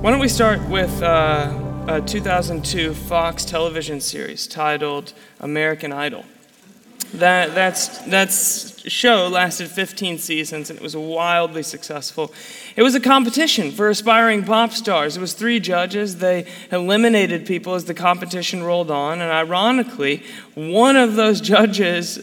Why don't we start with a 2002 Fox television series titled American Idol. That show lasted 15 seasons, and it was wildly successful. It was a competition for aspiring pop stars. It was 3 judges. They eliminated people as the competition rolled on, and ironically, every one of those judges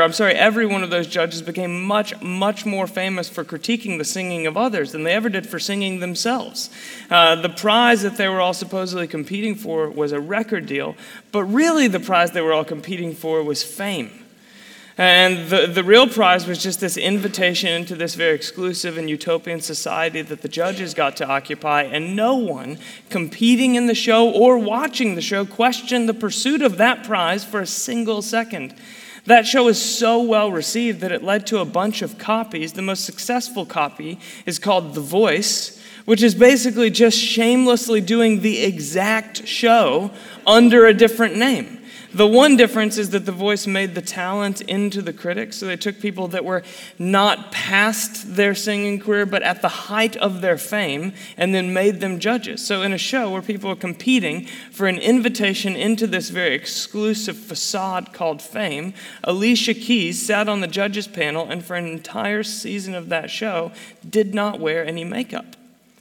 became much more famous for critiquing the singing of others than they ever did for singing themselves. The prize that they were all supposedly competing for was a record deal, but really the prize they were all competing for was fame. And the real prize was just this invitation into this very exclusive and utopian society that the judges got to occupy, and no one competing in the show or watching the show questioned the pursuit of that prize for a single second. That show was so well received that it led to a bunch of copies. The most successful copy is called The Voice, which is basically just shamelessly doing the exact show under a different name. The one difference is that The Voice made the talent into the critics, so they took people that were not past their singing career, but at the height of their fame, and then made them judges. So in a show where people are competing for an invitation into this very exclusive facade called fame, Alicia Keys sat on the judges panel, and for an entire season of that show, did not wear any makeup.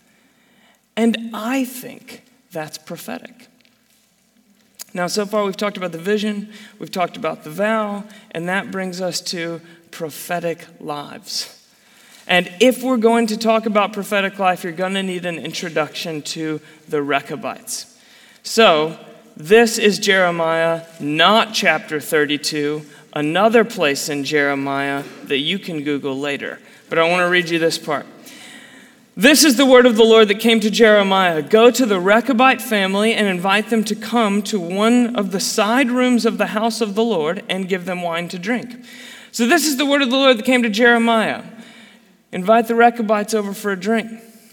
And I think that's prophetic. Now, so far we've talked about the vision, we've talked about the vow, and that brings us to prophetic lives. And if we're going to talk about prophetic life, you're going to need an introduction to the Rechabites. So, this is Jeremiah, not chapter 32, another place in Jeremiah that you can Google later. But I want to read you this part. This is the word of the Lord that came to Jeremiah. Go to the Rechabite family and invite them to come to one of the side rooms of the house of the Lord and give them wine to drink. So this is the word of the Lord that came to Jeremiah. Invite the Rechabites over for a drink.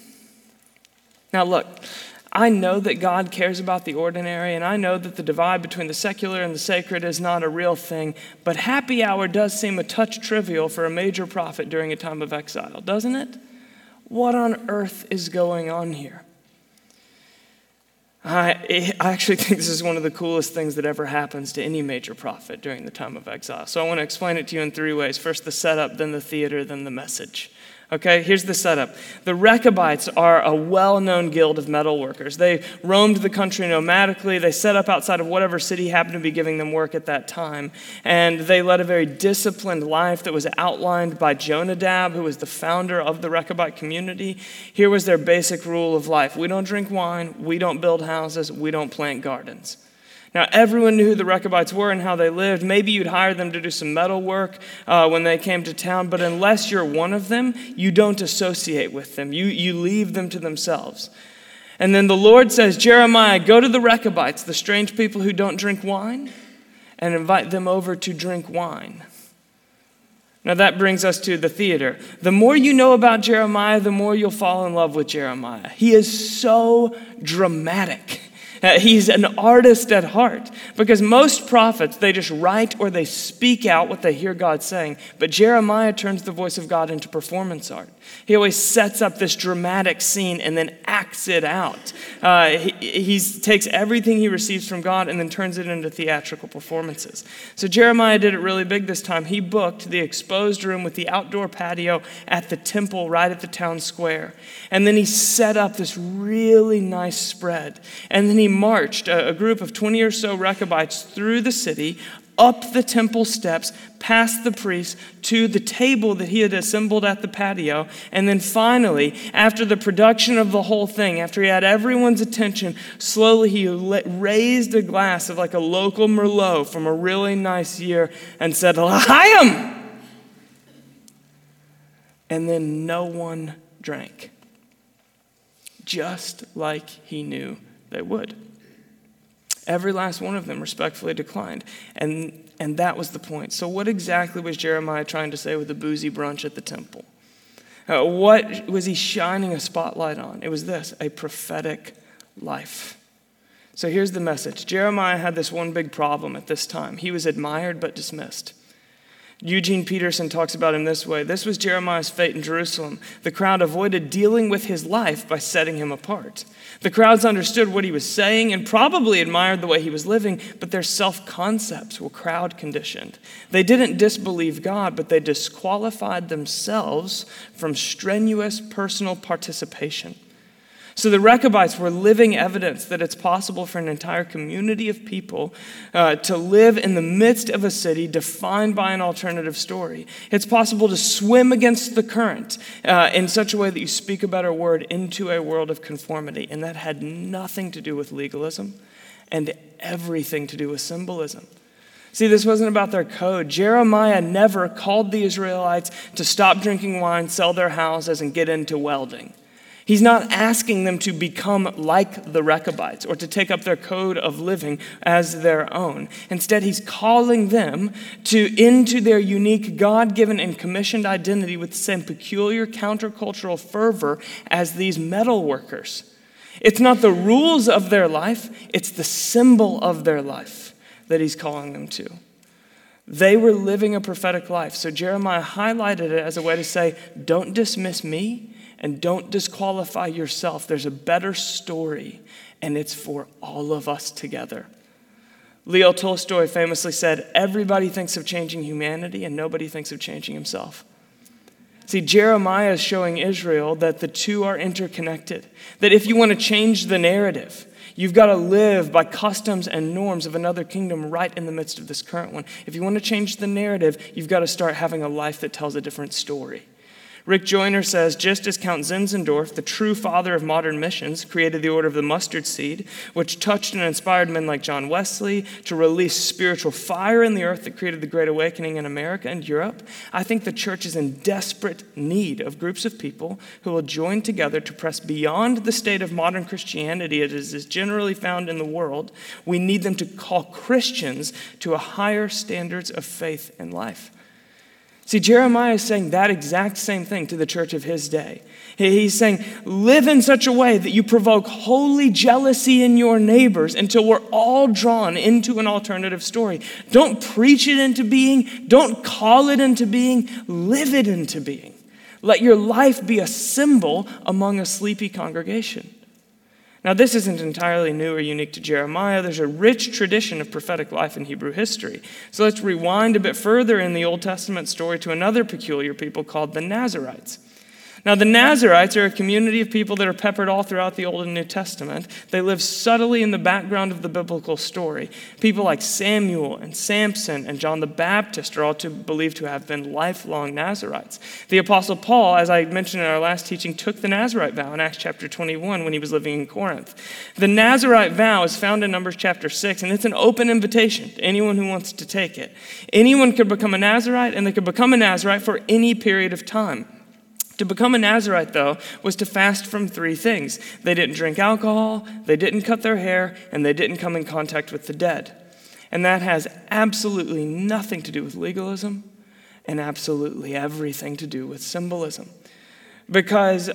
Now look, I know that God cares about the ordinary, and I know that the divide between the secular and the sacred is not a real thing, but happy hour does seem a touch trivial for a major prophet during a time of exile, doesn't it? What on earth is going on here? I actually think this is one of the coolest things that ever happens to any major prophet during the time of exile. So I want to explain it to you in 3 ways. First, the setup, then the theater, then the message. Okay, here's the setup. The Rechabites are a well-known guild of metal workers. They roamed the country nomadically. They set up outside of whatever city happened to be giving them work at that time. And they led a very disciplined life that was outlined by Jonadab, who was the founder of the Rechabite community. Here was their basic rule of life. We don't drink wine. We don't build houses. We don't plant gardens. Now, everyone knew who the Rechabites were and how they lived. Maybe you'd hire them to do some metal work when they came to town, but unless you're one of them, you don't associate with them. You leave them to themselves. And then the Lord says, Jeremiah, go to the Rechabites, the strange people who don't drink wine, and invite them over to drink wine. Now that brings us to the theater. The more you know about Jeremiah, the more you'll fall in love with Jeremiah. He is so dramatic. He's an artist at heart, because most prophets, they just write or they speak out what they hear God saying. But Jeremiah turns the voice of God into performance art. He always sets up this dramatic scene and then acts it out. He takes everything he receives from God and then turns it into theatrical performances. So Jeremiah did it really big this time. He booked the exposed room with the outdoor patio at the temple right at the town square. And then he set up this really nice spread. And then he marched a group of 20 or so Rechabites through the city, up the temple steps, past the priests, to the table that he had assembled at the patio. And then finally, after the production of the whole thing, after he had everyone's attention, slowly he raised a glass of like a local Merlot from a really nice year and said, L'chaim! And then no one drank. Just like he knew they would. Every last one of them respectfully declined. And that was the point. So what exactly was Jeremiah trying to say with the boozy brunch at the temple? What was he shining a spotlight on? It was this, a prophetic life. So here's the message. Jeremiah had this one big problem at this time. He was admired but dismissed. Eugene Peterson talks about him this way. This was Jeremiah's fate in Jerusalem. The crowd avoided dealing with his life by setting him apart. The crowds understood what he was saying and probably admired the way he was living, but their self-concepts were crowd conditioned. They didn't disbelieve God, but they disqualified themselves from strenuous personal participation. So the Rechabites were living evidence that it's possible for an entire community of people to live in the midst of a city defined by an alternative story. It's possible to swim against the current in such a way that you speak a better word into a world of conformity. And that had nothing to do with legalism and everything to do with symbolism. See, this wasn't about their code. Jeremiah never called the Israelites to stop drinking wine, sell their houses, and get into welding. He's not asking them to become like the Rechabites or to take up their code of living as their own. Instead, he's calling them into their unique God-given and commissioned identity with the same peculiar countercultural fervor as these metal workers. It's not the rules of their life, it's the symbol of their life that he's calling them to. They were living a prophetic life. So Jeremiah highlighted it as a way to say, don't dismiss me. And don't disqualify yourself. There's a better story, and it's for all of us together. Leo Tolstoy famously said, everybody thinks of changing humanity, and nobody thinks of changing himself. See, Jeremiah is showing Israel that the two are interconnected, that if you want to change the narrative, you've got to live by customs and norms of another kingdom right in the midst of this current one. If you want to change the narrative, you've got to start having a life that tells a different story. Rick Joyner says, just as Count Zinzendorf, the true father of modern missions, created the Order of the Mustard Seed, which touched and inspired men like John Wesley to release spiritual fire in the earth that created the Great Awakening in America and Europe, I think the church is in desperate need of groups of people who will join together to press beyond the state of modern Christianity as is generally found in the world. We need them to call Christians to a higher standards of faith and life. See, Jeremiah is saying that exact same thing to the church of his day. He's saying, live in such a way that you provoke holy jealousy in your neighbors until we're all drawn into an alternative story. Don't preach it into being. Don't call it into being. Live it into being. Let your life be a symbol among a sleepy congregation. Now, this isn't entirely new or unique to Jeremiah. There's a rich tradition of prophetic life in Hebrew history. So let's rewind a bit further in the Old Testament story to another peculiar people called the Nazarites. Now, the Nazarites are a community of people that are peppered all throughout the Old and New Testament. They live subtly in the background of the biblical story. People like Samuel and Samson and John the Baptist are all believed to have been lifelong Nazarites. The Apostle Paul, as I mentioned in our last teaching, took the Nazarite vow in Acts chapter 21 when he was living in Corinth. The Nazarite vow is found in Numbers chapter 6, and it's an open invitation to anyone who wants to take it. Anyone could become a Nazarite, and they could become a Nazarite for any period of time. To become a Nazarite, though, was to fast from three things. They didn't drink alcohol, they didn't cut their hair, and they didn't come in contact with the dead. And that has absolutely nothing to do with legalism and absolutely everything to do with symbolism. Because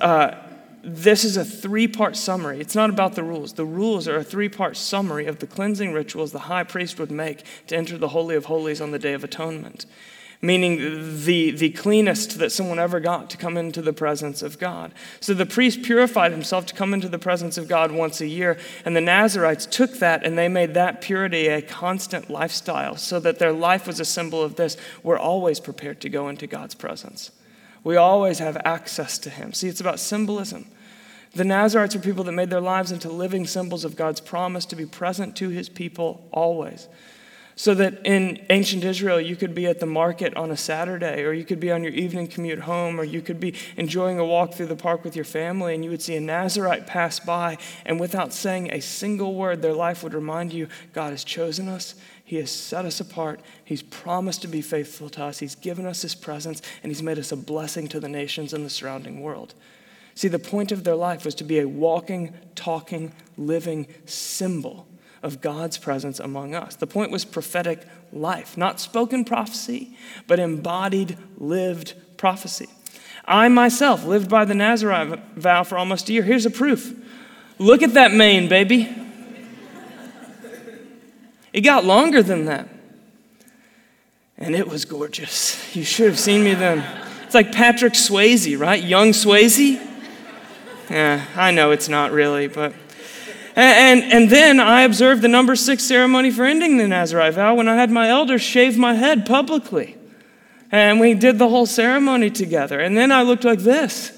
this is a three-part summary. It's not about the rules. The rules are a three-part summary of the cleansing rituals the high priest would make to enter the Holy of Holies on the Day of Atonement. Meaning the cleanest that someone ever got to come into the presence of God. So the priest purified himself to come into the presence of God once a year, and the Nazarites took that and they made that purity a constant lifestyle so that their life was a symbol of this. We're always prepared to go into God's presence. We always have access to him. See, it's about symbolism. The Nazarites are people that made their lives into living symbols of God's promise to be present to his people always. So that in ancient Israel, you could be at the market on a Saturday, or you could be on your evening commute home, or you could be enjoying a walk through the park with your family, and you would see a Nazarite pass by, and without saying a single word, their life would remind you, God has chosen us, he has set us apart, he's promised to be faithful to us, he's given us his presence, and he's made us a blessing to the nations and the surrounding world. See, the point of their life was to be a walking, talking, living symbol of God's presence among us. The point was prophetic life, not spoken prophecy, but embodied, lived prophecy. I myself lived by the Nazarite vow for almost a year. Here's a proof. Look at that mane, baby. It got longer than that. And it was gorgeous. You should have seen me then. It's like Patrick Swayze, right? Young Swayze? Yeah, I know it's not really, but... And then I observed the number 6 ceremony for ending the Nazirite vow when I had my elders shave my head publicly. And we did the whole ceremony together. And then I looked like this.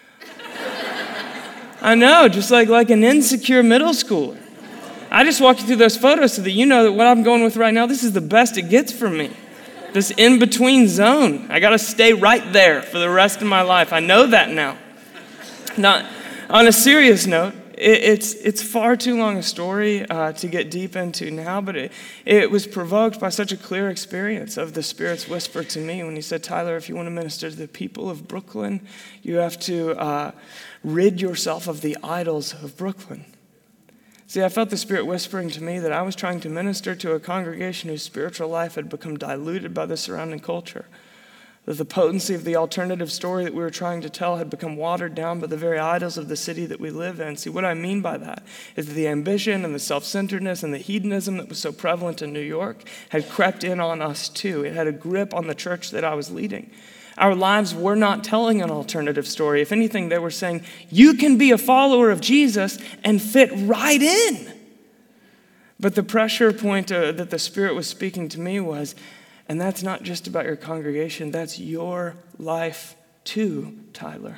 I know, just like an insecure middle schooler. I just walked you through those photos so that you know that what I'm going with right now, this is the best it gets for me. This in-between zone. I got to stay right there for the rest of my life. I know that now. Now, on a serious note, it's far too long a story to get deep into now, but it was provoked by such a clear experience of the Spirit's whisper to me when he said, Tyler, if you want to minister to the people of Brooklyn, you have to rid yourself of the idols of Brooklyn. See, I felt the Spirit whispering to me that I was trying to minister to a congregation whose spiritual life had become diluted by the surrounding culture. That the potency of the alternative story that we were trying to tell had become watered down by the very idols of the city that we live in. See, what I mean by that is that the ambition and the self-centeredness and the hedonism that was so prevalent in New York had crept in on us too. It had a grip on the church that I was leading. Our lives were not telling an alternative story. If anything, they were saying, you can be a follower of Jesus and fit right in. But the pressure point that the Spirit was speaking to me was, and that's not just about your congregation, that's your life too, Tyler.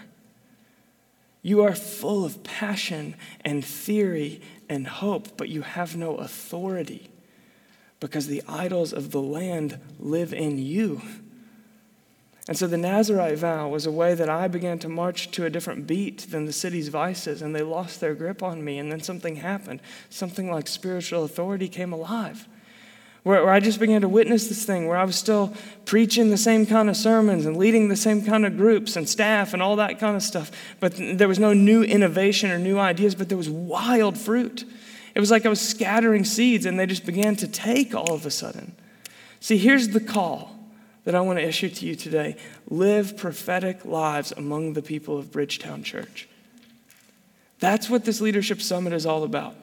You are full of passion and theory and hope, but you have no authority because the idols of the land live in you. And so the Nazirite vow was a way that I began to march to a different beat than the city's vices, and they lost their grip on me, and then something happened. Something like spiritual authority came alive. Where I just began to witness this thing, where I was still preaching the same kind of sermons and leading the same kind of groups and staff and all that kind of stuff. But there was no new innovation or new ideas, but there was wild fruit. It was like I was scattering seeds and they just began to take all of a sudden. See, here's the call that I want to issue to you today. Live prophetic lives among the people of Bridgetown Church. That's what this leadership summit is all about.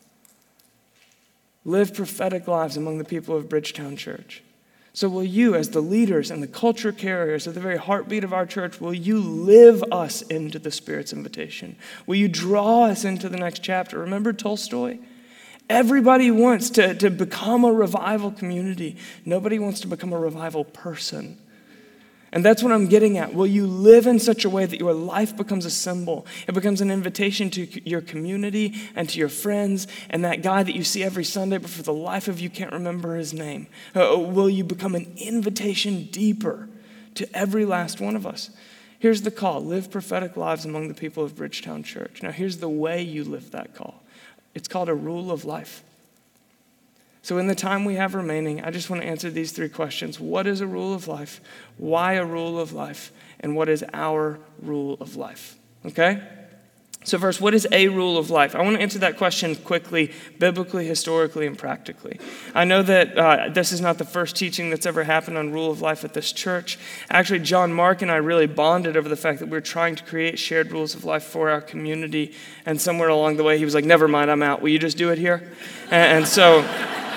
Live prophetic lives among the people of Bridgetown Church. So will you, as the leaders and the culture carriers of the very heartbeat of our church, will you live us into the Spirit's invitation? Will you draw us into the next chapter? Remember Tolstoy? Everybody wants to become a revival community. Nobody wants to become a revival person. And that's what I'm getting at. Will you live in such a way that your life becomes a symbol? It becomes an invitation to your community and to your friends and that guy that you see every Sunday, but for the life of you can't remember his name. Will you become an invitation deeper to every last one of us? Here's the call. Live prophetic lives among the people of Bridgetown Church. Now here's the way you live that call. It's called a rule of life. So in the time we have remaining, I just want to answer these 3 questions. What is a rule of life? Why a rule of life? And what is our rule of life? Okay? So first, what is a rule of life? I want to answer that question quickly, biblically, historically, and practically. I know that this is not the first teaching that's ever happened on rule of life at this church. Actually, John Mark and I really bonded over the fact that we're trying to create shared rules of life for our community. And somewhere along the way, he was like, never mind, I'm out. Will you just do it here? And so...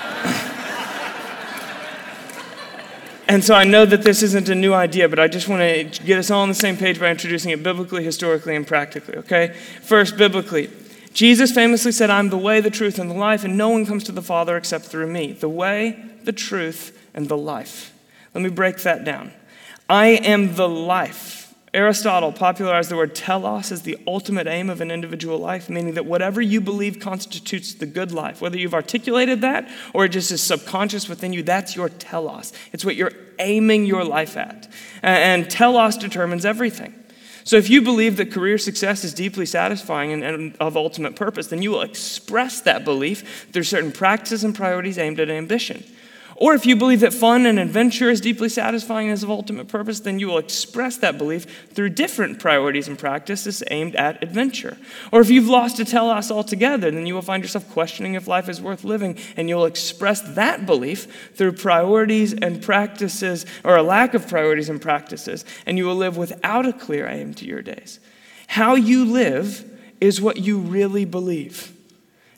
And so I know that this isn't a new idea, but I just want to get us all on the same page by introducing it biblically, historically, and practically, okay? First, biblically, Jesus famously said, I'm the way, the truth, and the life, and no one comes to the Father except through me. The way, the truth, and the life. Let me break that down. I am the life. Aristotle popularized the word telos as the ultimate aim of an individual life, meaning that whatever you believe constitutes the good life, whether you've articulated that or it just is subconscious within you, that's your telos. It's what you're aiming your life at. And telos determines everything. So if you believe that career success is deeply satisfying and of ultimate purpose, then you will express that belief through certain practices and priorities aimed at ambition. Or if you believe that fun and adventure is deeply satisfying and is of ultimate purpose, then you will express that belief through different priorities and practices aimed at adventure. Or if you've lost a telos altogether, then you will find yourself questioning if life is worth living, and you'll express that belief through priorities and practices, or a lack of priorities and practices, and you will live without a clear aim to your days. How you live is what you really believe.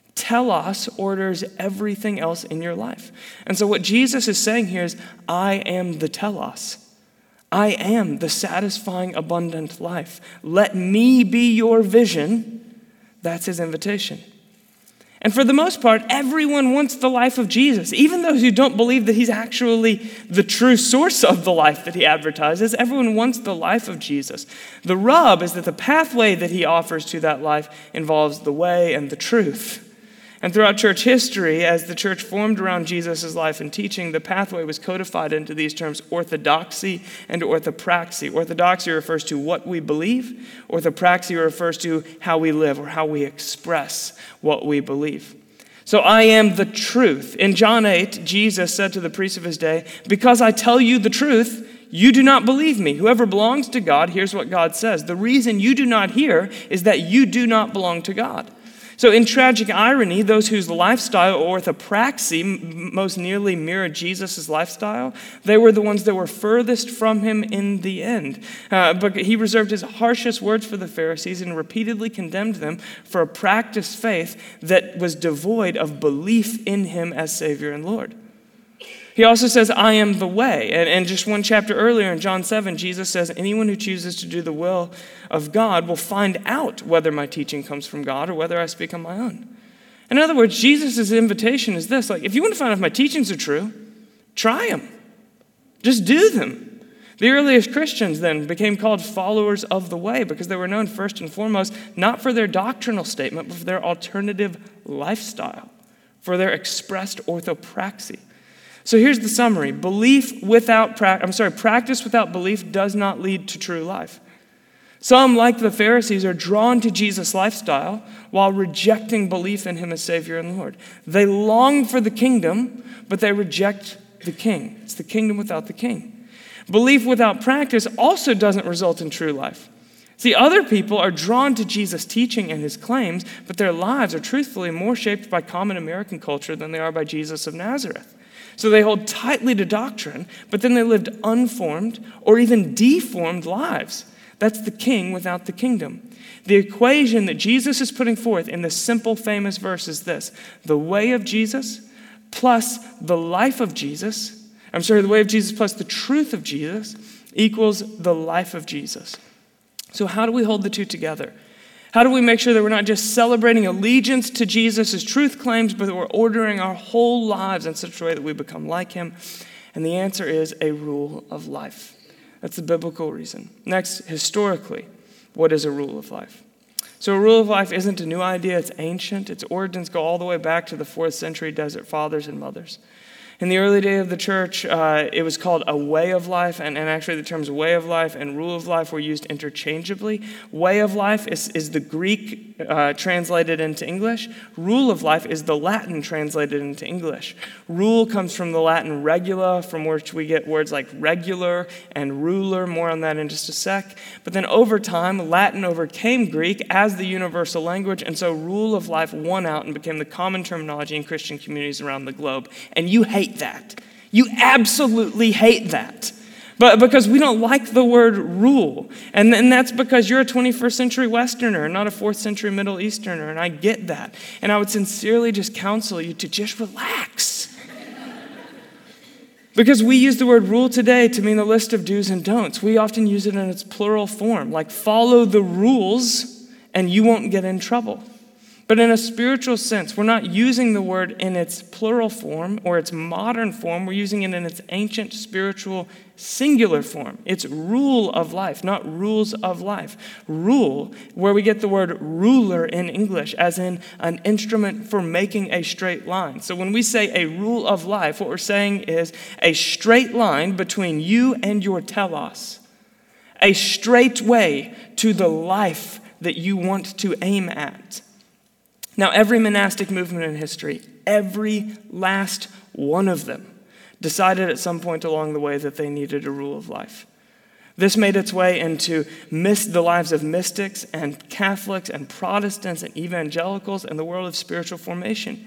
Telos orders everything else in your life. And so what Jesus is saying here is, I am the telos. I am the satisfying, abundant life. Let me be your vision. That's his invitation. And for the most part, everyone wants the life of Jesus. Even those who don't believe that he's actually the true source of the life that he advertises, everyone wants the life of Jesus. The rub is that the pathway that he offers to that life involves the way and the truth. And throughout church history, as the church formed around Jesus' life and teaching, the pathway was codified into these terms, orthodoxy and orthopraxy. Orthodoxy refers to what we believe. Orthopraxy refers to how we live or how we express what we believe. So I am the truth. In John 8, Jesus said to the priests of his day, because I tell you the truth, you do not believe me. Whoever belongs to God hears what God says. The reason you do not hear is that you do not belong to God. So in tragic irony, those whose lifestyle or orthopraxy most nearly mirrored Jesus' lifestyle, they were the ones that were furthest from him in the end. But he reserved his harshest words for the Pharisees and repeatedly condemned them for a practiced faith that was devoid of belief in him as Savior and Lord. He also says, I am the way. And just one chapter earlier in John 7, Jesus says, anyone who chooses to do the will of God will find out whether my teaching comes from God or whether I speak on my own. In other words, Jesus' invitation is this, like, if you want to find out if my teachings are true, try them. Just do them. The earliest Christians then became called followers of the way because they were known first and foremost not for their doctrinal statement, but for their alternative lifestyle, for their expressed orthopraxy. So here's the summary. Practice without belief does not lead to true life. Some, like the Pharisees, are drawn to Jesus' lifestyle while rejecting belief in him as Savior and Lord. They long for the kingdom, but they reject the king. It's the kingdom without the king. Belief without practice also doesn't result in true life. See, other people are drawn to Jesus' teaching and his claims, but their lives are truthfully more shaped by common American culture than they are by Jesus of Nazareth. So they hold tightly to doctrine, but then they lived unformed or even deformed lives. That's the king without the kingdom. The equation that Jesus is putting forth in this simple, famous verse is this. The way of Jesus plus the life of Jesus, the way of Jesus plus the truth of Jesus equals the life of Jesus. So how do we hold the two together? How do we make sure that we're not just celebrating allegiance to Jesus' truth claims, but that we're ordering our whole lives in such a way that we become like him? And the answer is a rule of life. That's the biblical reason. Next, historically, what is a rule of life? So a rule of life isn't a new idea, it's ancient. Its origins go all the way back to the 4th century desert fathers and mothers. In the early day of the church, it was called a way of life, and actually the terms way of life and rule of life were used interchangeably. Way of life is the Greek translated into English. Rule of life is the Latin translated into English. Rule comes from the Latin regula, from which we get words like regular and ruler. More on that in just a sec. But then over time, Latin overcame Greek as the universal language, and so rule of life won out and became the common terminology in Christian communities around the globe. And you hate that. You absolutely hate that. But because we don't like the word rule. And that's because you're a 21st century Westerner, not a 4th century Middle Easterner. And I get that. And I would sincerely just counsel you to just relax. Because we use the word rule today to mean a list of do's and don'ts. We often use it in its plural form, like follow the rules and you won't get in trouble. But in a spiritual sense, we're not using the word in its plural form or its modern form. We're using it in its ancient spiritual singular form. It's rule of life, not rules of life. Rule, where we get the word ruler in English, as in an instrument for making a straight line. So when we say a rule of life, what we're saying is a straight line between you and your telos. A straight way to the life that you want to aim at. Now, every monastic movement in history, every last one of them, decided at some point along the way that they needed a rule of life. This made its way into the lives of mystics and Catholics and Protestants and evangelicals and the world of spiritual formation.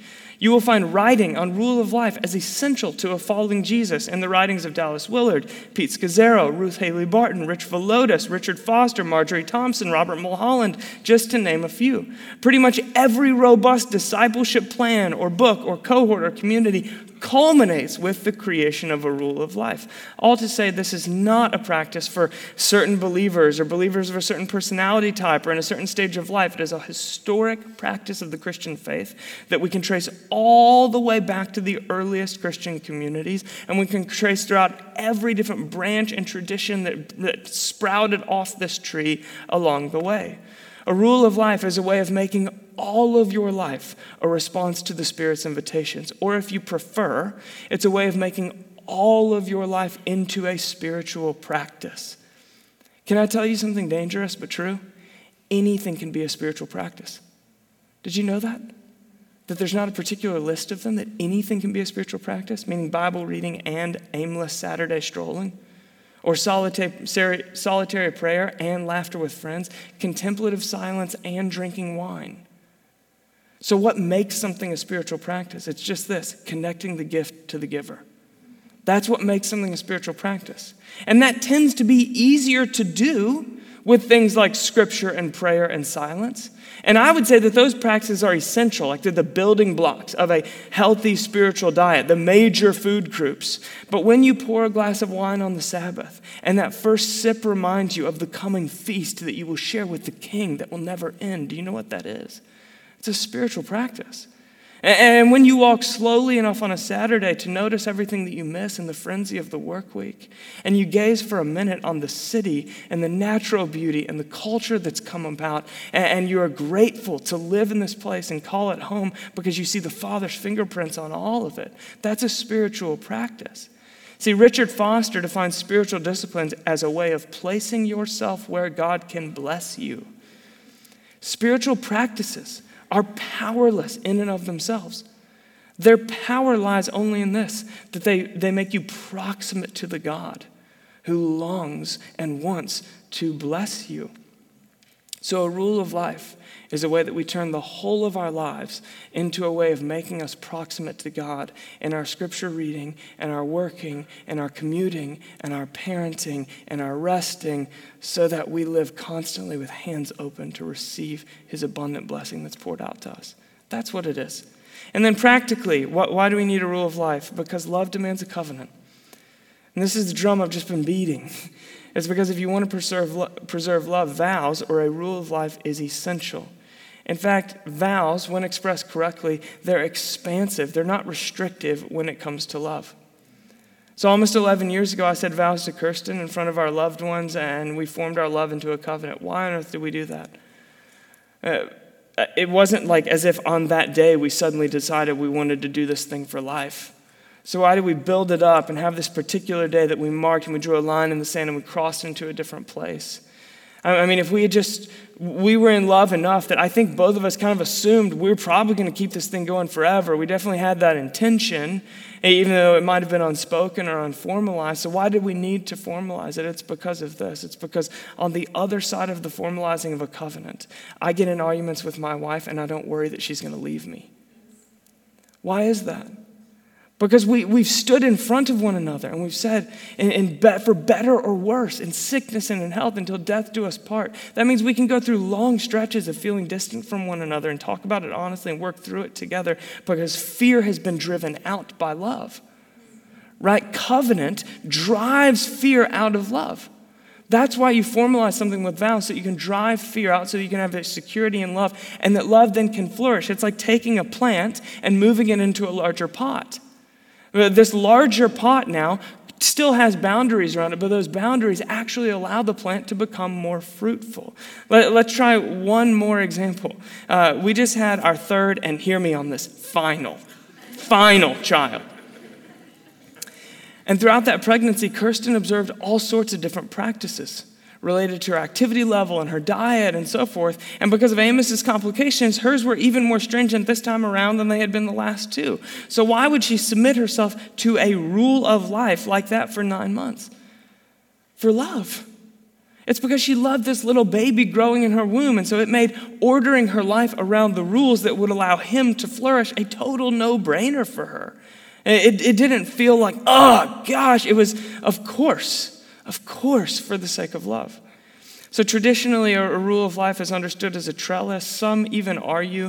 You will find writing on rule of life as essential to a following Jesus in the writings of Dallas Willard, Pete Scazzero, Ruth Haley Barton, Rich Villodas, Richard Foster, Marjorie Thompson, Robert Mulholland, just to name a few. Pretty much every robust discipleship plan or book or cohort or community culminates with the creation of a rule of life. All to say, this is not a practice for certain believers or believers of a certain personality type or in a certain stage of life. It is a historic practice of the Christian faith that we can trace all the way back to the earliest Christian communities, and we can trace throughout every different branch and tradition that sprouted off this tree along the way. A rule of life is a way of making all of your life a response to the Spirit's invitations. Or if you prefer, it's a way of making all of your life into a spiritual practice. Can I tell you something dangerous but true? Anything can be a spiritual practice. Did you know that? That there's not a particular list of them, that anything can be a spiritual practice, meaning Bible reading and aimless Saturday strolling? Or solitary prayer and laughter with friends, contemplative silence and drinking wine. So what makes something a spiritual practice? It's just this, connecting the gift to the giver. That's what makes something a spiritual practice. And that tends to be easier to do with things like scripture and prayer and silence. And I would say that those practices are essential, like they're the building blocks of a healthy spiritual diet, the major food groups. But when you pour a glass of wine on the Sabbath, and that first sip reminds you of the coming feast that you will share with the King that will never end, do you know what that is? It's a spiritual practice. And when you walk slowly enough on a Saturday to notice everything that you miss in the frenzy of the work week, and you gaze for a minute on the city and the natural beauty and the culture that's come about, and you are grateful to live in this place and call it home because you see the Father's fingerprints on all of it, that's a spiritual practice. See, Richard Foster defines spiritual disciplines as a way of placing yourself where God can bless you. Spiritual practices are powerless in and of themselves. Their power lies only in this, that they make you proximate to the God who longs and wants to bless you. So a rule of life is a way that we turn the whole of our lives into a way of making us proximate to God in our scripture reading and our working and our commuting and our parenting and our resting, so that we live constantly with hands open to receive his abundant blessing that's poured out to us. That's what it is. And then practically, why do we need a rule of life? Because love demands a covenant. And this is the drum I've just been beating. It's because if you want to preserve love, vows or a rule of life is essential. In fact, vows, when expressed correctly, they're expansive. They're not restrictive when it comes to love. So almost 11 years ago, I said vows to Kirsten in front of our loved ones, and we formed our love into a covenant. Why on earth did we do that? It wasn't like as if on that day we suddenly decided we wanted to do this thing for life. So why did we build it up and have this particular day that we marked and we drew a line in the sand and we crossed into a different place? I mean, if we were in love enough that I think both of us kind of assumed we were probably going to keep this thing going forever. We definitely had that intention, even though it might have been unspoken or unformalized. So why did we need to formalize it? It's because of this. It's because on the other side of the formalizing of a covenant, I get in arguments with my wife and I don't worry that she's going to leave me. Why is that? Because we've stood in front of one another and we've said, for better or worse, in sickness and in health, until death do us part. That means we can go through long stretches of feeling distant from one another and talk about it honestly and work through it together because fear has been driven out by love. Right? Covenant drives fear out of love. That's why you formalize something with vows, so you can drive fear out, so you can have that security in love, and that love then can flourish. It's like taking a plant and moving it into a larger pot. This larger pot now still has boundaries around it, but those boundaries actually allow the plant to become more fruitful. Let's try one more example. We just had our third, and hear me on this, final child. And throughout that pregnancy, Kirsten observed all sorts of different practices related to her activity level and her diet and so forth. And because of Amos's complications, hers were even more stringent this time around than they had been the last two. So why would she submit herself to a rule of life like that for 9 months? For love. It's because she loved this little baby growing in her womb, and so it made ordering her life around the rules that would allow him to flourish a total no-brainer for her. It didn't feel like, oh gosh, it was, of course, for the sake of love. So traditionally, a rule of life is understood as a trellis. Some even argue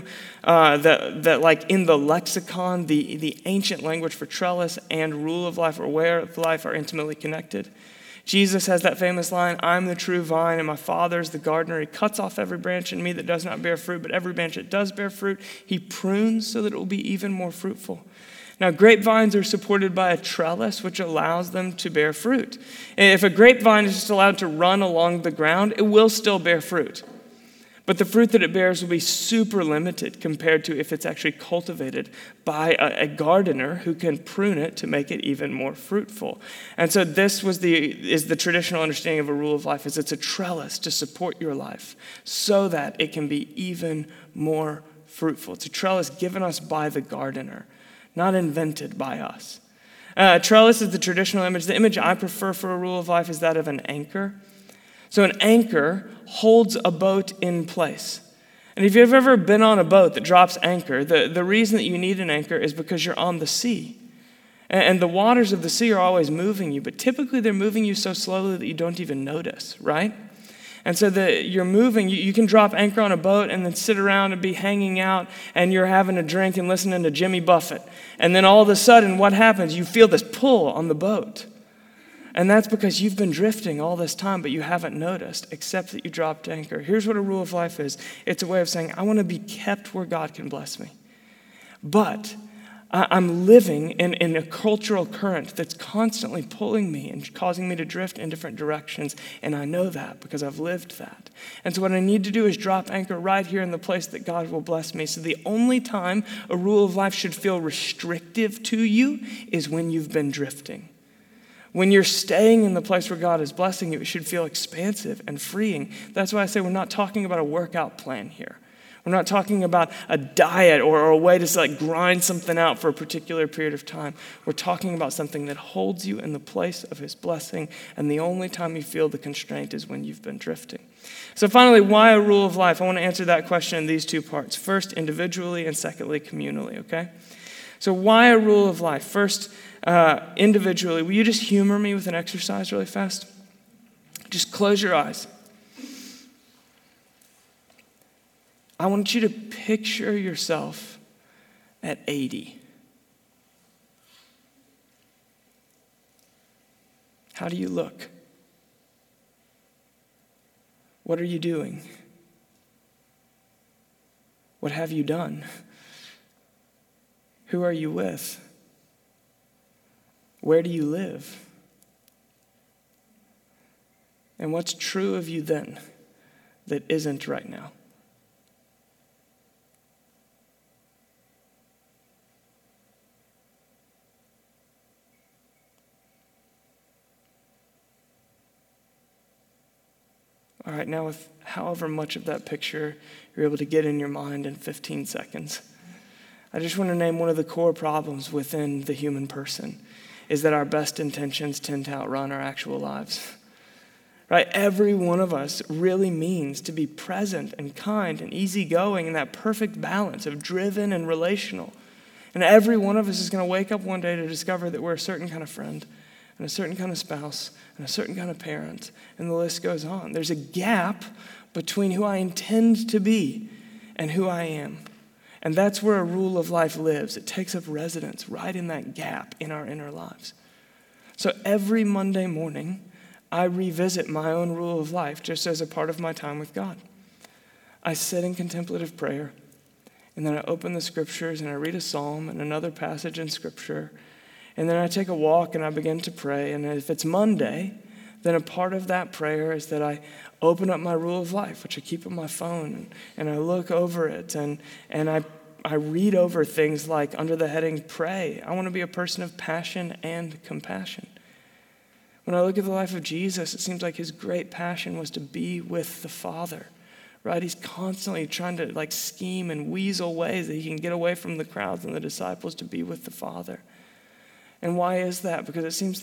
that like in the lexicon, the ancient language for trellis and rule of life or way of life are intimately connected. Jesus has that famous line, I'm the true vine and my Father is the gardener. He cuts off every branch in me that does not bear fruit, but every branch that does bear fruit, he prunes so that it will be even more fruitful. Now, grapevines are supported by a trellis, which allows them to bear fruit. If a grapevine is just allowed to run along the ground, it will still bear fruit. But the fruit that it bears will be super limited compared to if it's actually cultivated by a gardener who can prune it to make it even more fruitful. And so this is the traditional understanding of a rule of life, is it's a trellis to support your life so that it can be even more fruitful. It's a trellis given us by the gardener, not invented by us. Trellis is the traditional image. The image I prefer for a rule of life is that of an anchor. So an anchor holds a boat in place. And if you've ever been on a boat that drops anchor, the reason that you need an anchor is because you're on the sea. And the waters of the sea are always moving you, but typically they're moving you so slowly that you don't even notice, right? And so you're moving, you can drop anchor on a boat and then sit around and be hanging out and you're having a drink and listening to Jimmy Buffett. And then all of a sudden, what happens? You feel this pull on the boat. And that's because you've been drifting all this time, but you haven't noticed, except that you dropped anchor. Here's what a rule of life is. It's a way of saying, I want to be kept where God can bless me. But I'm living in a cultural current that's constantly pulling me and causing me to drift in different directions. And I know that because I've lived that. And so what I need to do is drop anchor right here in the place that God will bless me. So the only time a rule of life should feel restrictive to you is when you've been drifting. When you're staying in the place where God is blessing you, it should feel expansive and freeing. That's why I say we're not talking about a workout plan here. We're not talking about a diet or a way to like grind something out for a particular period of time. We're talking about something that holds you in the place of his blessing, and the only time you feel the constraint is when you've been drifting. So finally, why a rule of life? I want to answer that question in these two parts. First, individually, and secondly, communally, okay? So why a rule of life? First, individually, will you just humor me with an exercise really fast? Just close your eyes. I want you to picture yourself at 80. How do you look? What are you doing? What have you done? Who are you with? Where do you live? And what's true of you then that isn't right now? All right, now with however much of that picture you're able to get in your mind in 15 seconds, I just want to name one of the core problems within the human person is that our best intentions tend to outrun our actual lives. Right? Every one of us really means to be present and kind and easygoing in that perfect balance of driven and relational. And every one of us is going to wake up one day to discover that we're a certain kind of friend and a certain kind of spouse and a certain kind of parent, and the list goes on. There's a gap between who I intend to be and who I am. And that's where a rule of life lives. It takes up residence right in that gap in our inner lives. So every Monday morning, I revisit my own rule of life just as a part of my time with God. I sit in contemplative prayer, and then I open the scriptures and I read a psalm and another passage in scripture, and then I take a walk and I begin to pray. And if it's Monday, then a part of that prayer is that I open up my rule of life, which I keep on my phone, and I look over it, and I read over things like under the heading, pray. I want to be a person of passion and compassion. When I look at the life of Jesus, it seems like his great passion was to be with the Father, right? He's constantly trying to scheme and weasel ways that he can get away from the crowds and the disciples to be with the Father. And why is that? Because it seems that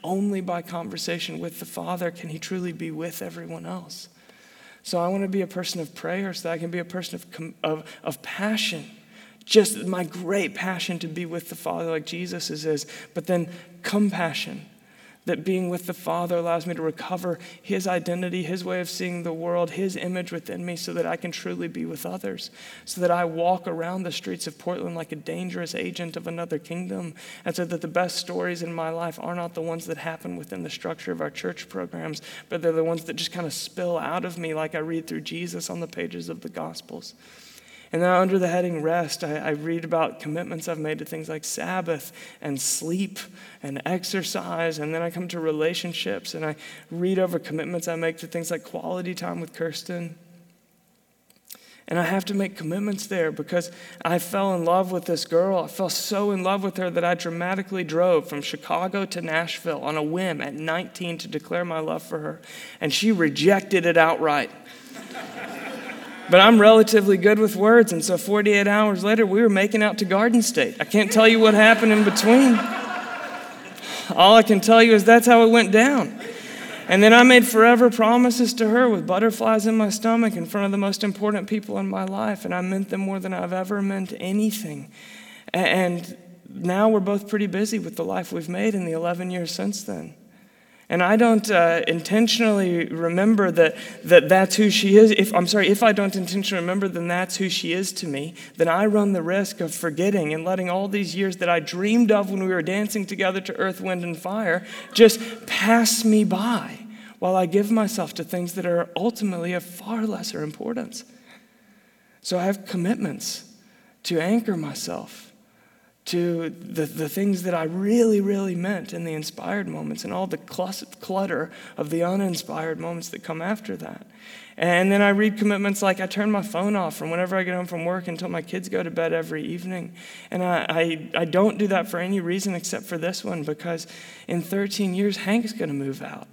only by conversation with the Father can he truly be with everyone else. So I want to be a person of prayer so that I can be a person of passion. Just my great passion to be with the Father like Jesus is, but then compassion. That being with the Father allows me to recover his identity, his way of seeing the world, his image within me so that I can truly be with others. So that I walk around the streets of Portland like a dangerous agent of another kingdom. And so that the best stories in my life are not the ones that happen within the structure of our church programs, but they're the ones that just kind of spill out of me like I read through Jesus on the pages of the Gospels. And then under the heading rest, I read about commitments I've made to things like Sabbath and sleep and exercise. And then I come to relationships and I read over commitments I make to things like quality time with Kirsten. And I have to make commitments there because I fell in love with this girl. I fell so in love with her that I dramatically drove from Chicago to Nashville on a whim at 19 to declare my love for her. And she rejected it outright. But I'm relatively good with words, and so 48 hours later, we were making out to Garden State. I can't tell you what happened in between. All I can tell you is that's how it went down. And then I made forever promises to her with butterflies in my stomach in front of the most important people in my life, and I meant them more than I've ever meant anything. And now we're both pretty busy with the life we've made in the 11 years since then. And I don't intentionally remember that's who she is. If I don't intentionally remember, then that's who she is to me. Then I run the risk of forgetting and letting all these years that I dreamed of when we were dancing together to Earth, Wind, and Fire just pass me by while I give myself to things that are ultimately of far lesser importance. So I have commitments to anchor myself to the things that I really, really meant in the inspired moments and all the clutter of the uninspired moments that come after that. And then I read commitments like I turn my phone off from whenever I get home from work until my kids go to bed every evening. And I don't do that for any reason except for this one, because in 13 years, Hank's going to move out.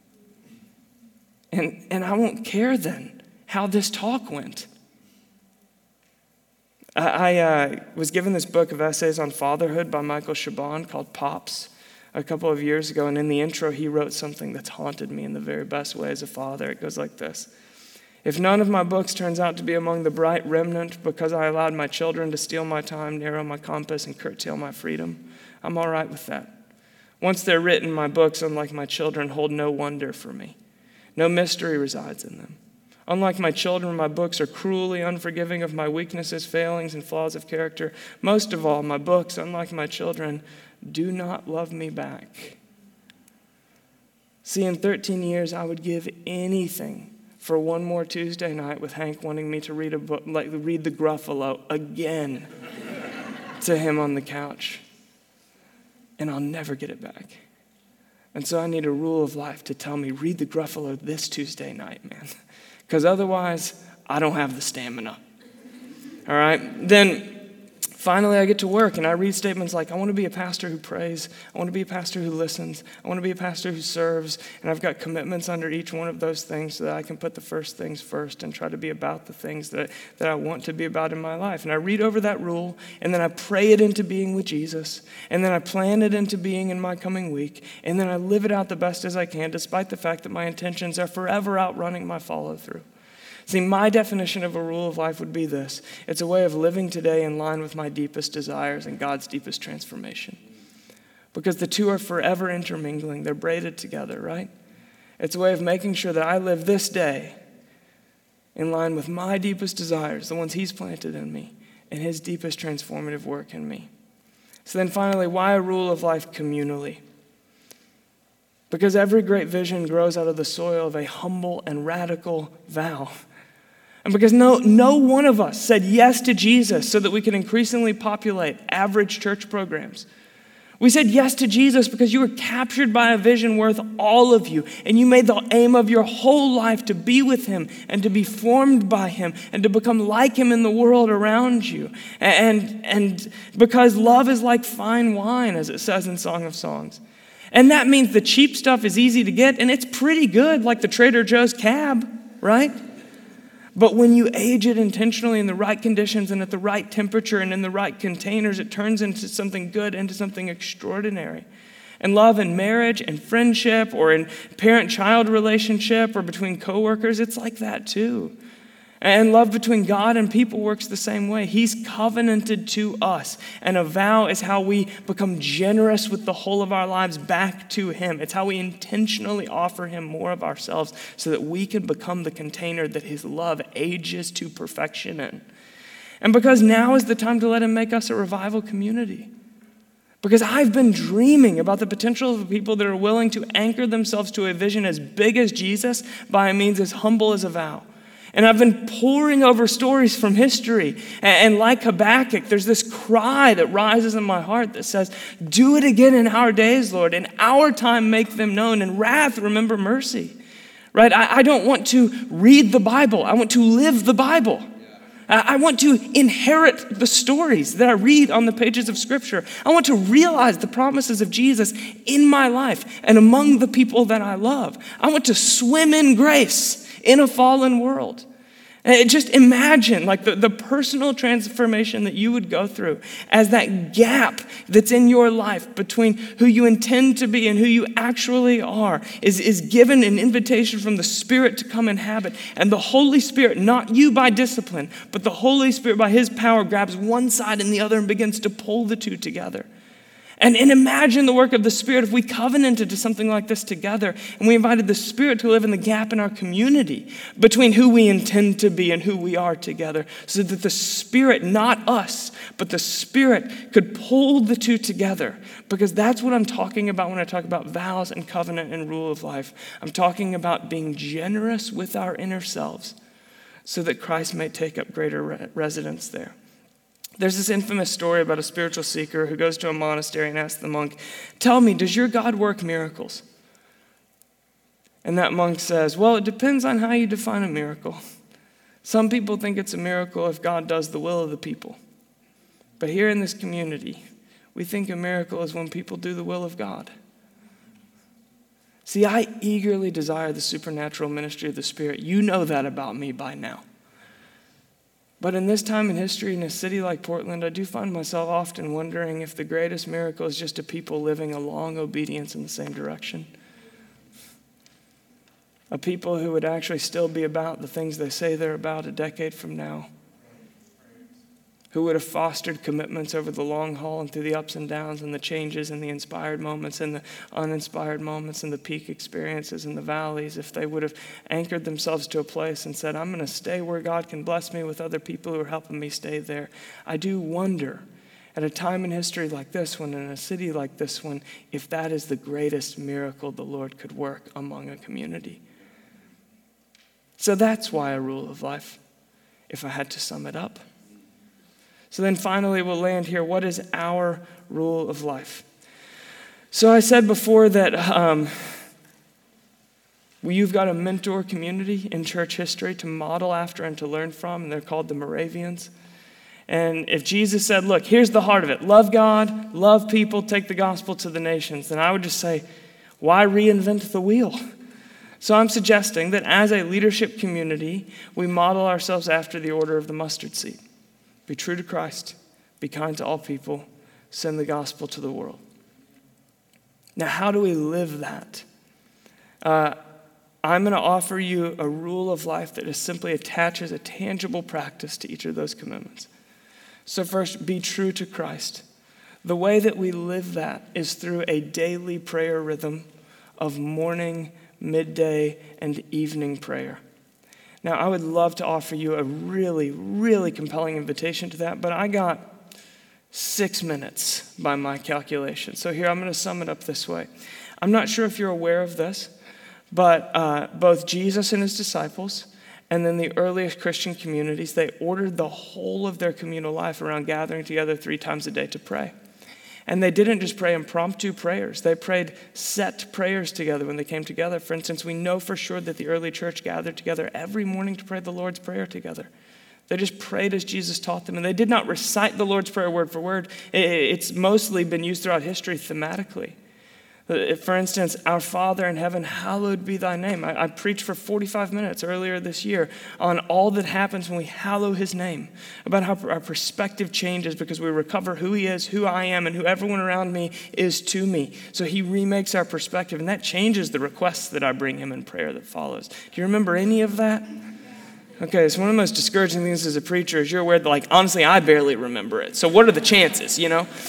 And I won't care then how this talk went. I was given this book of essays on fatherhood by Michael Chabon called Pops a couple of years ago, and in the intro he wrote something that's haunted me in the very best way as a father. It goes like this: if none of my books turns out to be among the bright remnant because I allowed my children to steal my time, narrow my compass, and curtail my freedom, I'm all right with that. Once they're written, my books, unlike my children, hold no wonder for me. No mystery resides in them. Unlike my children, my books are cruelly unforgiving of my weaknesses, failings, and flaws of character. Most of all, my books, unlike my children, do not love me back. See, in 13 years, I would give anything for one more Tuesday night with Hank wanting me to read a book, like read The Gruffalo again to him on the couch. And I'll never get it back. And so I need a rule of life to tell me, read The Gruffalo this Tuesday night, man. Because otherwise, I don't have the stamina. All right? Then finally, I get to work and I read statements like, I want to be a pastor who prays. I want to be a pastor who listens. I want to be a pastor who serves. And I've got commitments under each one of those things so that I can put the first things first and try to be about the things that I want to be about in my life. And I read over that rule, and then I pray it into being with Jesus. And then I plan it into being in my coming week. And then I live it out the best as I can, despite the fact that my intentions are forever outrunning my follow-through. See, my definition of a rule of life would be this: it's a way of living today in line with my deepest desires and God's deepest transformation. Because the two are forever intermingling. They're braided together, right? It's a way of making sure that I live this day in line with my deepest desires, the ones he's planted in me, and his deepest transformative work in me. So then finally, why a rule of life communally? Because every great vision grows out of the soil of a humble and radical vow. And because no one of us said yes to Jesus so that we could increasingly populate average church programs. We said yes to Jesus because you were captured by a vision worth all of you, and you made the aim of your whole life to be with him and to be formed by him and to become like him in the world around you. And because love is like fine wine, as it says in Song of Songs. And that means the cheap stuff is easy to get, and it's pretty good, like the Trader Joe's cab, right? But when you age it intentionally in the right conditions and at the right temperature and in the right containers, it turns into something good, into something extraordinary. And love in marriage and friendship or in parent-child relationship or between coworkers, it's like that too. And love between God and people works the same way. He's covenanted to us. And a vow is how we become generous with the whole of our lives back to him. It's how we intentionally offer him more of ourselves so that we can become the container that his love ages to perfection in. And because now is the time to let him make us a revival community. Because I've been dreaming about the potential of the people that are willing to anchor themselves to a vision as big as Jesus by a means as humble as a vow. And I've been poring over stories from history. And like Habakkuk, there's this cry that rises in my heart that says, do it again in our days, Lord. In our time, make them known. In wrath, remember mercy. Right? I don't want to read the Bible. I want to live the Bible. I want to inherit the stories that I read on the pages of Scripture. I want to realize the promises of Jesus in my life and among the people that I love. I want to swim in grace in a fallen world. And just imagine like the personal transformation that you would go through as that gap that's in your life between who you intend to be and who you actually are is given an invitation from the Spirit to come inhabit. And the Holy Spirit, not you by discipline, but the Holy Spirit by his power grabs one side and the other and begins to pull the two together. And imagine the work of the Spirit if we covenanted to something like this together and we invited the Spirit to live in the gap in our community between who we intend to be and who we are together so that the Spirit, not us, but the Spirit could pull the two together, because that's what I'm talking about when I talk about vows and covenant and rule of life. I'm talking about being generous with our inner selves so that Christ may take up greater residence there. There's this infamous story about a spiritual seeker who goes to a monastery and asks the monk, tell me, does your God work miracles? And that monk says, well, it depends on how you define a miracle. Some people think it's a miracle if God does the will of the people. But here in this community, we think a miracle is when people do the will of God. See, I eagerly desire the supernatural ministry of the Spirit. You know that about me by now. But in this time in history, in a city like Portland, I do find myself often wondering if the greatest miracle is just a people living a long obedience in the same direction. A people who would actually still be about the things they say they're about a decade from now. Who would have fostered commitments over the long haul and through the ups and downs and the changes and the inspired moments and the uninspired moments and the peak experiences and the valleys, if they would have anchored themselves to a place and said, I'm going to stay where God can bless me with other people who are helping me stay there. I do wonder at a time in history like this one, in a city like this one, if that is the greatest miracle the Lord could work among a community. So that's why a rule of life, if I had to sum it up. So then finally we'll land here. What is our rule of life? So I said before that you've got a mentor community in church history to model after and to learn from, and they're called the Moravians. And if Jesus said, look, here's the heart of it. Love God, love people, take the gospel to the nations, then I would just say, why reinvent the wheel? So I'm suggesting that as a leadership community, we model ourselves after the order of the mustard seed. Be true to Christ, be kind to all people, send the gospel to the world. Now, how do we live that? I'm going to offer you a rule of life that just simply attaches a tangible practice to each of those commitments. So first, be true to Christ. The way that we live that is through a daily prayer rhythm of morning, midday, and evening prayer. Now, I would love to offer you a really, really compelling invitation to that, but I got 6 minutes by my calculation. So here, I'm going to sum it up this way. I'm not sure if you're aware of this, but both Jesus and his disciples and then the earliest Christian communities, they ordered the whole of their communal life around gathering together 3 times a day to pray. And they didn't just pray impromptu prayers. They prayed set prayers together when they came together. For instance, we know for sure that the early church gathered together every morning to pray the Lord's Prayer together. They just prayed as Jesus taught them. And they did not recite the Lord's Prayer word for word. It's mostly been used throughout history thematically. For instance, our Father in heaven, hallowed be thy name. I preached for 45 minutes earlier this year on all that happens when we hallow his name, about how our perspective changes because we recover who he is, who I am, and who everyone around me is to me. So he remakes our perspective, and that changes the requests that I bring him in prayer that follows. Do you remember any of that? Okay, so one of the most discouraging things as a preacher is you're aware that, honestly, I barely remember it. So what are the chances,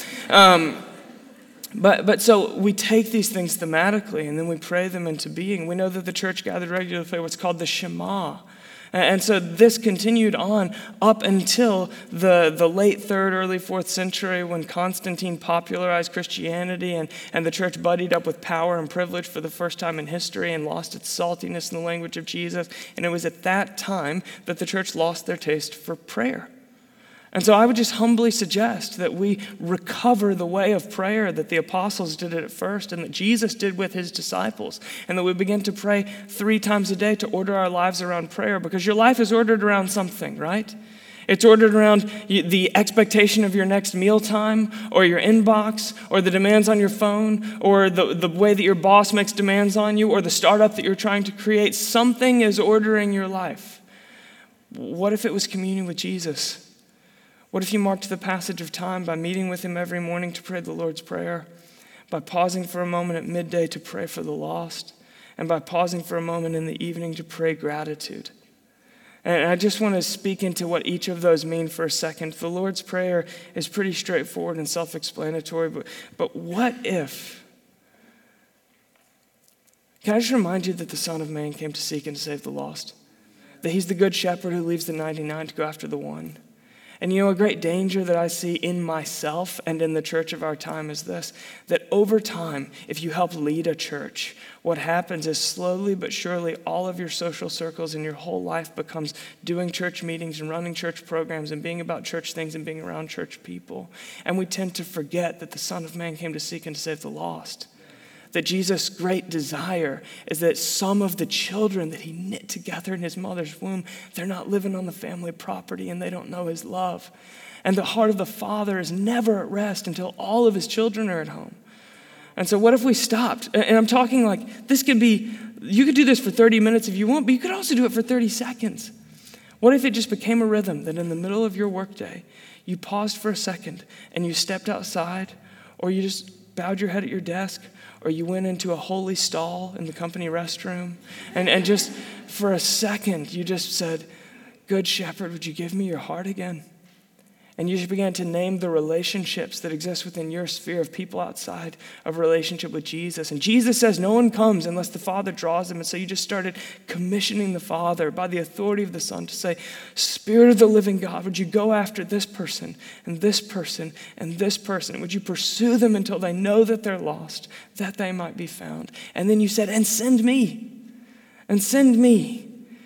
But so we take these things thematically and then we pray them into being. We know that the church gathered regularly to pray what's called the Shema. And so this continued on up until the late 3rd, early 4th century when Constantine popularized Christianity and the church buddied up with power and privilege for the first time in history and lost its saltiness in the language of Jesus. And it was at that time that the church lost their taste for prayer. And so I would just humbly suggest that we recover the way of prayer that the apostles did it at first and that Jesus did with his disciples, and that we begin to pray 3 times a day to order our lives around prayer, because your life is ordered around something, right? It's ordered around the expectation of your next mealtime, or your inbox, or the demands on your phone, or the way that your boss makes demands on you, or the startup that you're trying to create. Something is ordering your life. What if it was communion with Jesus? What if you marked the passage of time by meeting with him every morning to pray the Lord's Prayer, by pausing for a moment at midday to pray for the lost, and by pausing for a moment in the evening to pray gratitude? And I just want to speak into what each of those mean for a second. The Lord's Prayer is pretty straightforward and self-explanatory, but what if? Can I just remind you that the Son of Man came to seek and to save the lost? That he's the good shepherd who leaves the 99 to go after the one. And a great danger that I see in myself and in the church of our time is this, that over time, if you help lead a church, what happens is slowly but surely all of your social circles and your whole life becomes doing church meetings and running church programs and being about church things and being around church people. And we tend to forget that the Son of Man came to seek and to save the lost. That Jesus' great desire is that some of the children that he knit together in his mother's womb, they're not living on the family property and they don't know his love. And the heart of the Father is never at rest until all of his children are at home. And so what if we stopped? And I'm talking this could be, you could do this for 30 minutes if you want, but you could also do it for 30 seconds. What if it just became a rhythm that in the middle of your workday, you paused for a second and you stepped outside, or you just bowed your head at your desk, or you went into a holy stall in the company restroom, and just for a second, you just said, "Good Shepherd, would you give me your heart again?" And you just began to name the relationships that exist within your sphere of people outside of relationship with Jesus. And Jesus says no one comes unless the Father draws them. And so you just started commissioning the Father by the authority of the Son to say, "Spirit of the living God, would you go after this person and this person and this person? Would you pursue them until they know that they're lost, that they might be found?" And then you said, "And send me, and send me."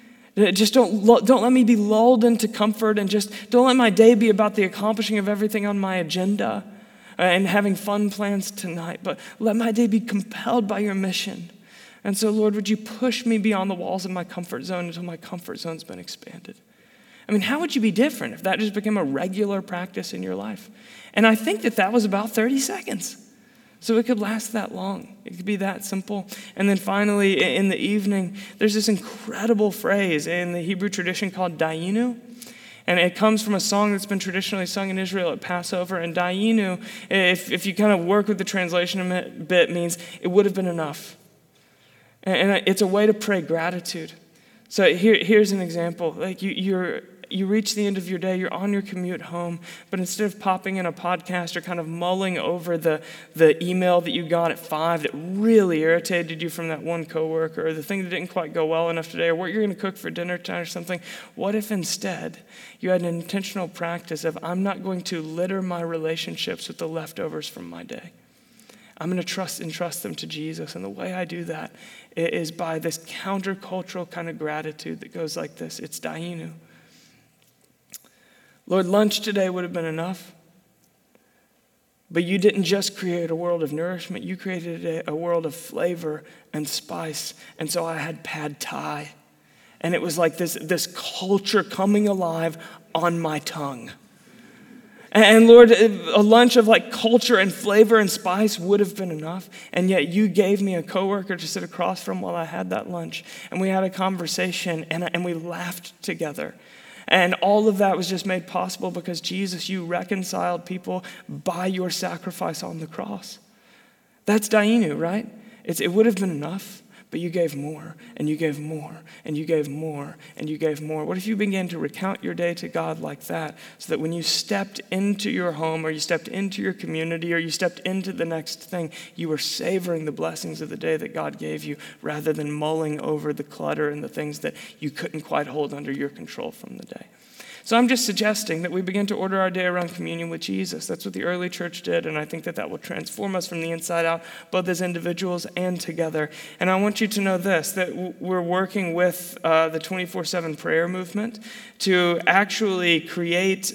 Just don't let me be lulled into comfort, and just don't let my day be about the accomplishing of everything on my agenda and having fun plans tonight, but let my day be compelled by your mission. And so, Lord, would you push me beyond the walls of my comfort zone until my comfort zone's been expanded? I mean, how would you be different if that just became a regular practice in your life? And I think that was about 30 seconds. So it could last that long. It could be that simple. And then finally, in the evening, there's this incredible phrase in the Hebrew tradition called Dayenu. And it comes from a song that's been traditionally sung in Israel at Passover. And Dayenu, if you kind of work with the translation a bit, means it would have been enough. And it's a way to pray gratitude. So here's an example. You reach the end of your day, you're on your commute home, but instead of popping in a podcast or kind of mulling over the email that you got at 5 that really irritated you from that one coworker, or the thing that didn't quite go well enough today, or what you're going to cook for dinner tonight or something, what if instead you had an intentional practice of, I'm not going to litter my relationships with the leftovers from my day. I'm going to entrust them to Jesus. And the way I do that is by this countercultural kind of gratitude that goes like this. It's Dayenu. Lord, lunch today would have been enough, but you didn't just create a world of nourishment. You created a world of flavor and spice, and so I had pad thai, and it was like this culture coming alive on my tongue. And Lord, a lunch of like culture and flavor and spice would have been enough. And yet you gave me a coworker to sit across from while I had that lunch. And we had a conversation and we laughed together. And all of that was just made possible because Jesus, you reconciled people by your sacrifice on the cross. That's Dainu, right? It would have been enough, but you gave more, and you gave more, and you gave more, and you gave more. What if you began to recount your day to God like that, so that when you stepped into your home, or you stepped into your community, or you stepped into the next thing, you were savoring the blessings of the day that God gave you, rather than mulling over the clutter and the things that you couldn't quite hold under your control from the day. So I'm just suggesting that we begin to order our day around communion with Jesus. That's what the early church did, and I think that will transform us from the inside out, both as individuals and together. And I want you to know this, that we're working with the 24/7 prayer movement to actually create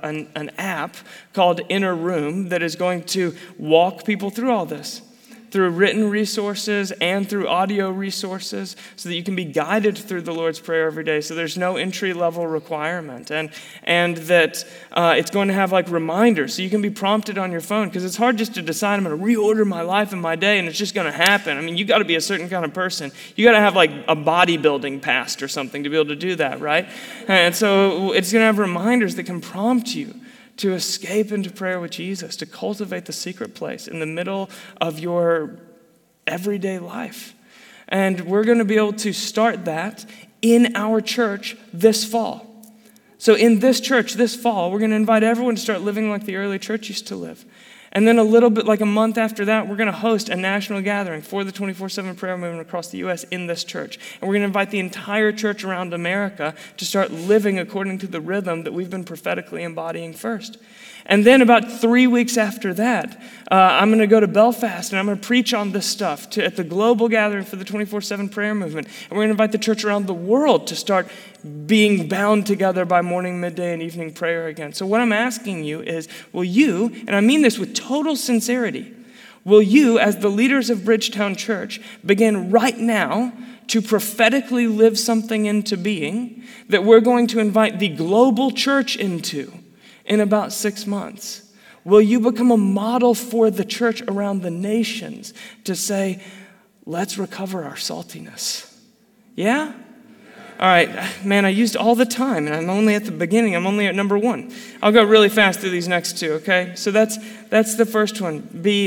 an app called Inner Room that is going to walk people through all this, through written resources and through audio resources, so that you can be guided through the Lord's Prayer every day. So there's no entry-level requirement. And that it's going to have like reminders, so you can be prompted on your phone, because it's hard just to decide I'm going to reorder my life and my day and it's just going to happen. I mean, you got to be a certain kind of person. You got to have like a bodybuilding past or something to be able to do that, right? And so it's going to have reminders that can prompt you to escape into prayer with Jesus, to cultivate the secret place in the middle of your everyday life. And we're going to be able to start that in our church this fall. So in this church this fall, we're going to invite everyone to start living like the early church used to live. And then a little bit, like a month after that, we're going to host a national gathering for the 24/7 prayer movement across the U.S. in this church. And we're going to invite the entire church around America to start living according to the rhythm that we've been prophetically embodying first. And then about 3 weeks after that, I'm going to go to Belfast and I'm going to preach on this stuff at the global gathering for the 24/7 prayer movement. And we're going to invite the church around the world to start being bound together by morning, midday, and evening prayer again. So what I'm asking you is, will you, and I mean this with total sincerity, will you, as the leaders of Bridgetown Church, begin right now to prophetically live something into being that we're going to invite the global church into in about 6 months? Will you become a model for the church around the nations to say, let's recover our saltiness? Yeah? All right, man, I used all the time, and I'm only at the beginning. I'm only at number 1. I'll go really fast through these next 2, okay? So that's the first one.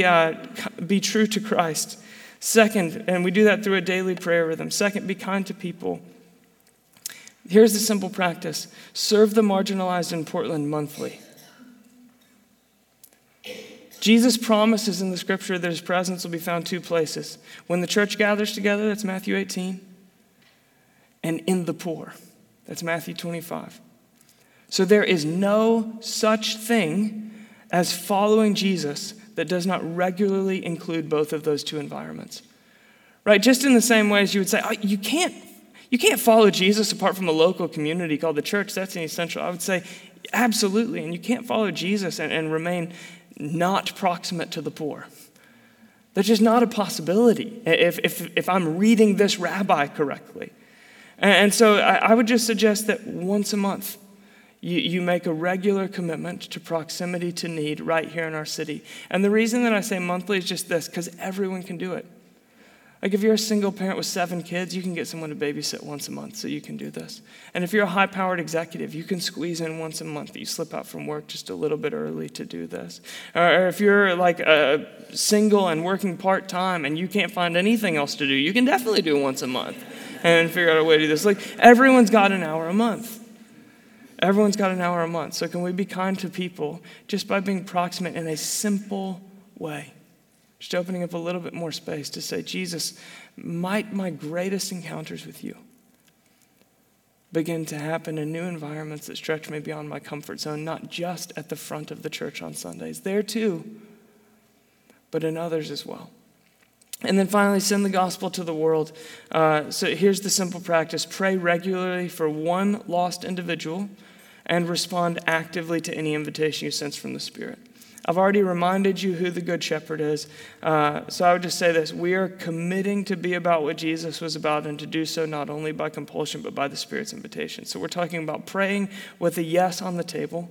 Be true to Christ. Second, and we do that through a daily prayer rhythm. Second, be kind to people. Here's the simple practice. Serve the marginalized in Portland monthly. Jesus promises in the scripture that his presence will be found 2 places. When the church gathers together, that's Matthew 18. And in the poor, that's Matthew 25. So there is no such thing as following Jesus that does not regularly include both of those 2 environments. Right? Just in the same way as you would say, oh, you can't follow Jesus apart from a local community called the church. That's an essential. I would say, absolutely. And you can't follow Jesus and remain not proximate to the poor. That's just not a possibility if I'm reading this rabbi correctly. And so I would just suggest that once a month, you make a regular commitment to proximity to need right here in our city. And the reason that I say monthly is just this, because everyone can do it. Like if you're a single parent with 7 kids, you can get someone to babysit once a month, so you can do this. And if you're a high-powered executive, you can squeeze in once a month that you slip out from work just a little bit early to do this. Or if you're like a single and working part-time and you can't find anything else to do, you can definitely do it once a month and figure out a way to do this. Like everyone's got an hour a month. Everyone's got an hour a month. So can we be kind to people just by being proximate in a simple way? Just opening up a little bit more space to say, Jesus, might my greatest encounters with you begin to happen in new environments that stretch me beyond my comfort zone, not just at the front of the church on Sundays, there too, but in others as well. And then finally, send the gospel to the world. So here's the simple practice. Pray regularly for one lost individual and respond actively to any invitation you sense from the Spirit. I've already reminded you who the Good Shepherd is. So I would just say this. We are committing to be about what Jesus was about and to do so not only by compulsion but by the Spirit's invitation. So we're talking about praying with a yes on the table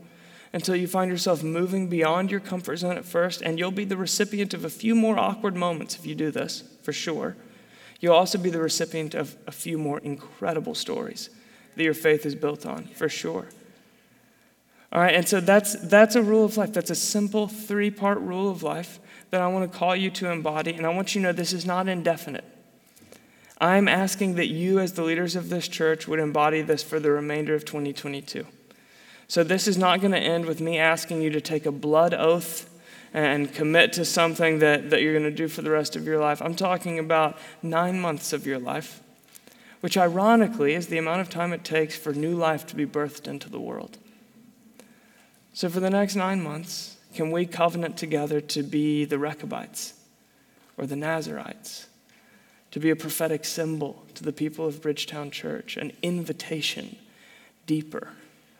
until you find yourself moving beyond your comfort zone at first, and you'll be the recipient of a few more awkward moments if you do this, for sure. You'll also be the recipient of a few more incredible stories that your faith is built on, for sure. All right, and so that's a rule of life. That's a simple 3-part rule of life that I want to call you to embody, and I want you to know this is not indefinite. I'm asking that you, as the leaders of this church, would embody this for the remainder of 2022. So this is not going to end with me asking you to take a blood oath and commit to something that you're going to do for the rest of your life. I'm talking about 9 months of your life, which ironically is the amount of time it takes for new life to be birthed into the world. So for the next 9 months, can we covenant together to be the Rechabites or the Nazarites, to be a prophetic symbol to the people of Bridgetown Church, an invitation deeper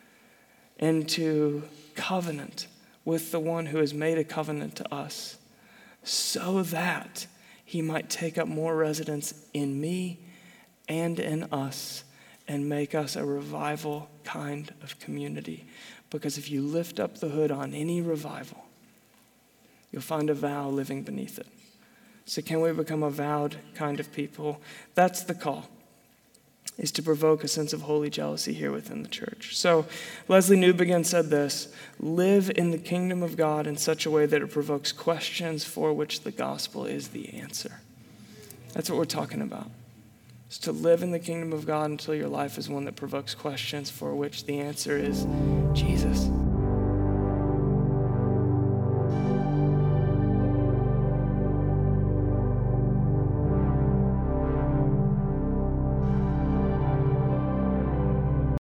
into covenant with the one who has made a covenant to us, so that he might take up more residence in me and in us and make us a revival kind of community. Because if you lift up the hood on any revival, you'll find a vow living beneath it. So can we become a vowed kind of people? That's the call, is to provoke a sense of holy jealousy here within the church. So Leslie Newbegin said this: live in the kingdom of God in such a way that it provokes questions for which the gospel is the answer. That's what we're talking about. It's to live in the kingdom of God until your life is one that provokes questions for which the answer is Jesus.